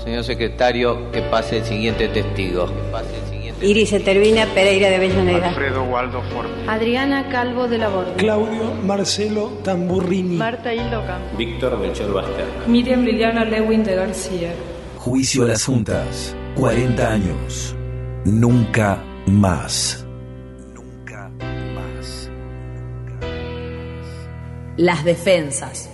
Señor secretario, que pase el siguiente testigo. Iris Etervina Pereira de Avellaneda. Alfredo Waldo Forte. Adriana Calvo de la Borde. Claudio Marcelo Tamburrini. Marta Hilda Ocampo. Víctor Melchor Baster. Miriam Liliana Lewin de García. Juicio a las Juntas. 40 años. Nunca más. Nunca más. Las defensas.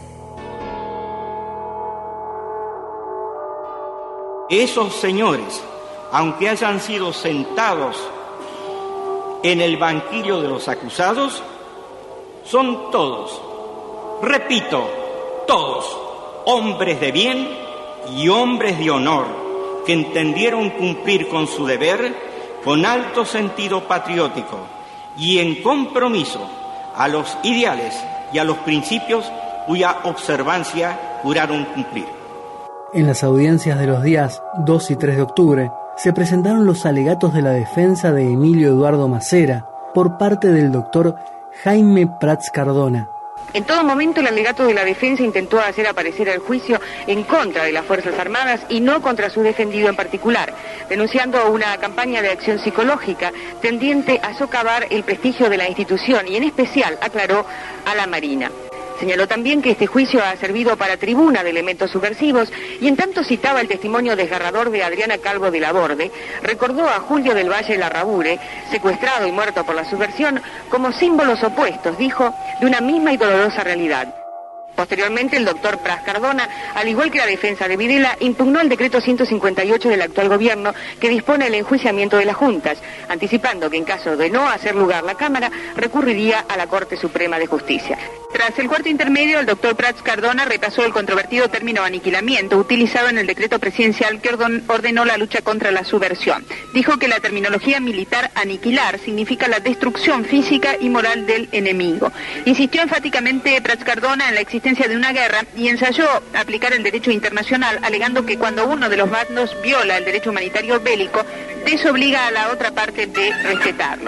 Esos señores, aunque hayan sido sentados en el banquillo de los acusados, son todos, repito, todos, hombres de bien y hombres de honor, que entendieron cumplir con su deber con alto sentido patriótico y en compromiso a los ideales y a los principios cuya observancia juraron cumplir. En las audiencias de los días 2 y 3 de octubre, se presentaron los alegatos de la defensa de Emilio Eduardo Macera por parte del doctor Jaime Prats Cardona. En todo momento el alegato de la defensa intentó hacer aparecer el juicio en contra de las Fuerzas Armadas y no contra su defendido en particular, denunciando una campaña de acción psicológica tendiente a socavar el prestigio de la institución y en especial, aclaró, a la Marina. Señaló también que este juicio ha servido para tribuna de elementos subversivos y en tanto citaba el testimonio desgarrador de Adriana Calvo de la Borde, recordó a Julio del Valle Larrabure, secuestrado y muerto por la subversión, como símbolos opuestos, dijo, de una misma y dolorosa realidad. Posteriormente, el doctor Prats Cardona, al igual que la defensa de Videla, impugnó el decreto 158 del actual gobierno que dispone el enjuiciamiento de las juntas, anticipando que en caso de no hacer lugar la Cámara, recurriría a la Corte Suprema de Justicia. Tras el cuarto intermedio, el doctor Prats Cardona repasó el controvertido término aniquilamiento utilizado en el decreto presidencial que ordenó la lucha contra la subversión. Dijo que la terminología militar aniquilar significa la destrucción física y moral del enemigo. Insistió enfáticamente Prats Cardona en la existencia de una guerra y ensayó aplicar el derecho internacional, alegando que cuando uno de los bandos viola el derecho humanitario bélico, desobliga a la otra parte de respetarlo.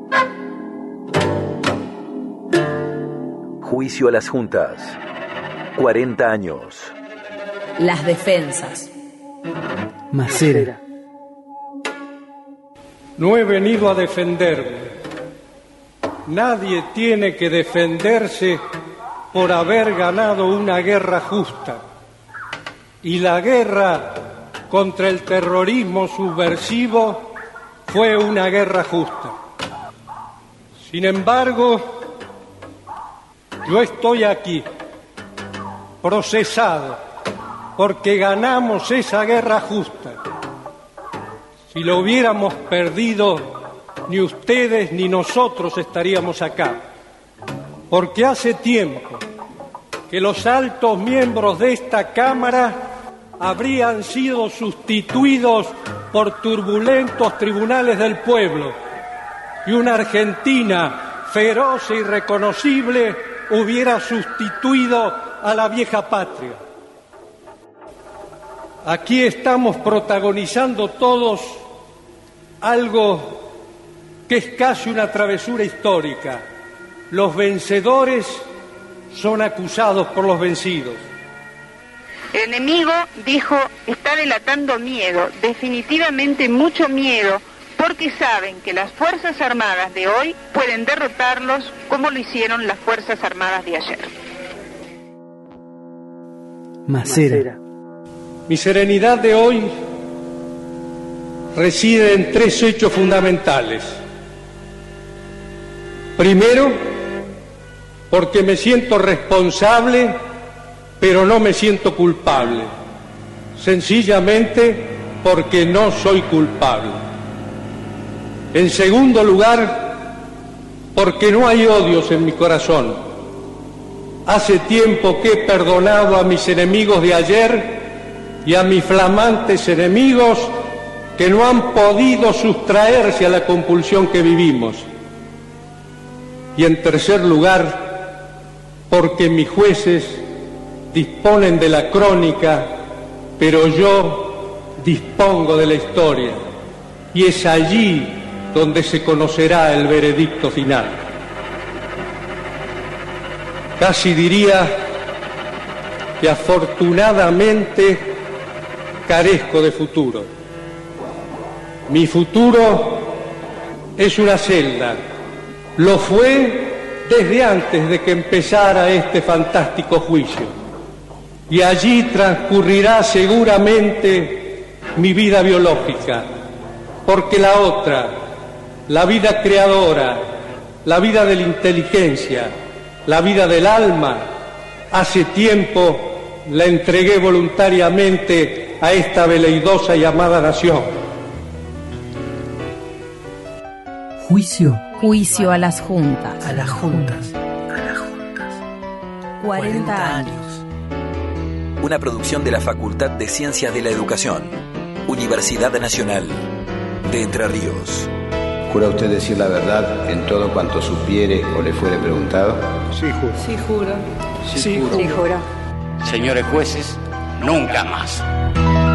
Juicio a las Juntas. 40 años. Las defensas. Macera. No he venido a defenderme. Nadie tiene que defenderse por haber ganado una guerra justa. Y la guerra contra el terrorismo subversivo fue una guerra justa. Sin embargo, yo estoy aquí, procesado, porque ganamos esa guerra justa. Si lo hubiéramos perdido, ni ustedes ni nosotros estaríamos acá. Porque hace tiempo que los altos miembros de esta Cámara habrían sido sustituidos por turbulentos tribunales del pueblo y una Argentina feroz e irreconocible hubiera sustituido a la vieja patria. Aquí estamos protagonizando todos algo que es casi una travesura histórica. Los vencedores son acusados por los vencidos. El enemigo, dijo, está delatando miedo, definitivamente mucho miedo, porque saben que las Fuerzas Armadas de hoy pueden derrotarlos como lo hicieron las Fuerzas Armadas de ayer. Macera. Mi serenidad de hoy reside en 3 hechos fundamentales. Primero, porque me siento responsable, pero no me siento culpable. Sencillamente porque no soy culpable. En segundo lugar, porque no hay odios en mi corazón. Hace tiempo que he perdonado a mis enemigos de ayer y a mis flamantes enemigos que no han podido sustraerse a la compulsión que vivimos. Y en tercer lugar, porque mis jueces disponen de la crónica, pero yo dispongo de la historia. Y es allí donde se conocerá el veredicto final. Casi diría que afortunadamente carezco de futuro. Mi futuro es una celda. Lo fue desde antes de que empezara este fantástico juicio. Y allí transcurrirá seguramente mi vida biológica, porque la otra, la vida creadora, la vida de la inteligencia, la vida del alma, hace tiempo la entregué voluntariamente a esta veleidosa y amada nación. Juicio. Juicio a las juntas. A las juntas. 40 años. Una producción de la Facultad de Ciencias de la Educación, Universidad Nacional de Entre Ríos. ¿Jura usted decir la verdad en todo cuanto supiere o le fuere preguntado? Sí, juro. Sí, juro. Sí, juro. Señores jueces, nunca más.